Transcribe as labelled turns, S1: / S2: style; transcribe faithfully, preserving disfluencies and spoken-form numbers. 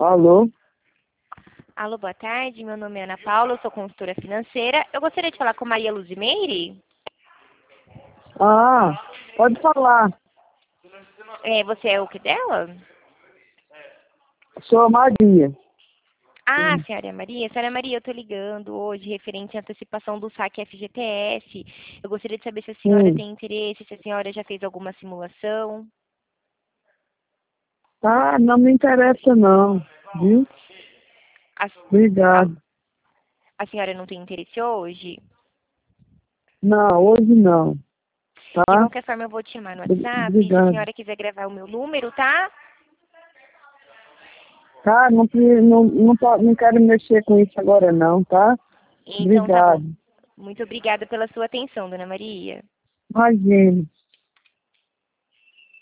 S1: Alô?
S2: Alô, boa tarde. Meu nome é Ana Paula, eu sou consultora financeira. Eu gostaria de falar com Maria Luzimeire.
S1: Ah, pode falar.
S2: É, você é o que dela?
S1: Sou a Maria.
S2: Ah, senhora Maria. Senhora Maria, eu estou ligando hoje referente à antecipação do saque F G T S. Eu gostaria de saber se a senhora
S1: Sim.
S2: tem interesse, se a senhora já fez alguma simulação.
S1: Ah, não me interessa não, viu?
S2: A, a,
S1: Obrigado.
S2: a senhora não tem interesse hoje?
S1: Não, hoje não,
S2: De
S1: tá?
S2: qualquer forma, eu vou te chamar no
S1: Ob-
S2: WhatsApp. Se a
S1: Obrigado.
S2: senhora quiser gravar o meu número, tá?
S1: Tá, não, pre- não, não, po- não quero mexer com isso agora não, tá?
S2: Então, tá bom.
S1: Obrigado.
S2: Muito obrigada pela sua atenção, dona Maria.
S1: Imagina.